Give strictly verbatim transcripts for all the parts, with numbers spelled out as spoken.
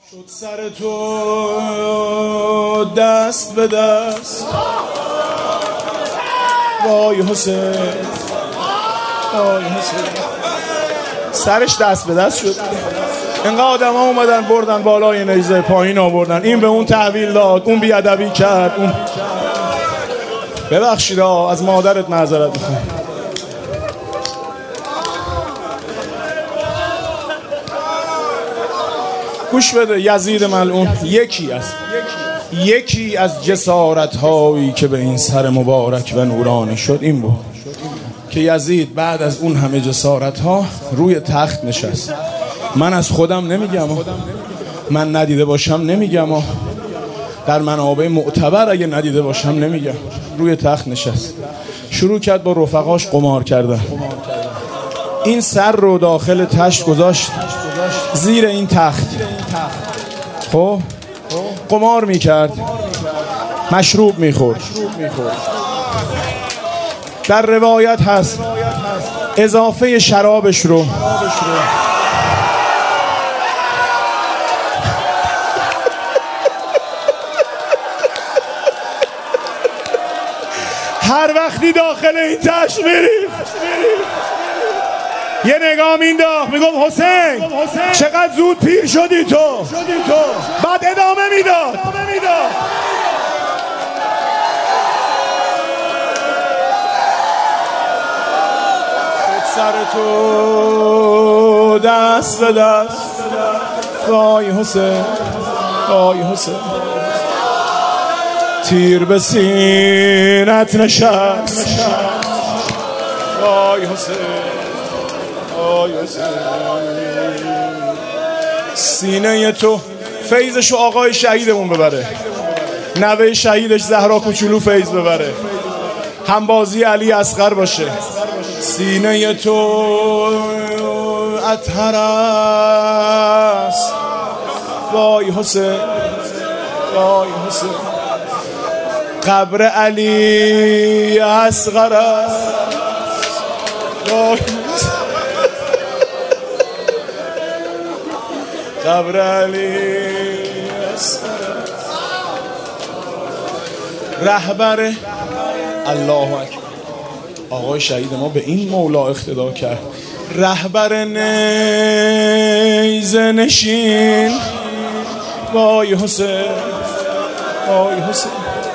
شد سر تو دست به دست، وای حسین، وای حسین. سرش دست به دست شد. اینقدر آدم ها اومدن بردن بالای نیزه، پایین آوردن، این به اون تحویل داد، اون بیادبی کرد، اون ببخشید از مادرت معذرت میخوام. گوش بده، یزید ملعون یکی از یکی از جسارت هایی که به این سر مبارک و نورانی شد این بود که یزید بعد از اون همه جسارت ها روی تخت نشست. من از خودم نمیگم، من ندیده باشم نمیگم، در منابع معتبر اگه ندیده باشم نمیگم. روی تخت نشست، شروع کرد با رفقاش قمار کردن. این سر رو داخل تشت گذاشت زیر این تخت، خب قمار میکرد، مشروب میخورد. در روایت هست اضافه شرابش رو هر وقتی داخل این تشت میریم یه نگاه مینداخت، میگفت حسین چقدر زود پیر شدی تو، بعد ادامه میداد. سر تو دست به دست، وای حسین، وای حسین. تیر به سینت نشست، وای حسین، وای حسین. سینه تو فیضشو آقای شهیدمون ببره، نوه شهیدش زهرا کوچولو فیض ببره، همبازی علی اصغر باشه. سینه تو اطهر است، وای حسین، وای حسین. قبر علی اصغر است، وای قبر علی اصغر است. رهبر الله اکبر، آقای شهید ما به این مولا اقتدا کرد. رهبر نیزه نشین، وای حسین، وای حسین.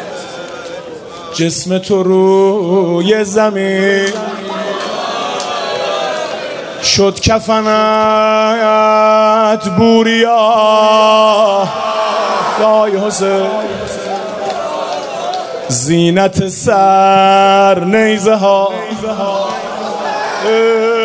جسم تو روی زمین شد کفنت بوریا، وای حسین. زینت سر نیزه ها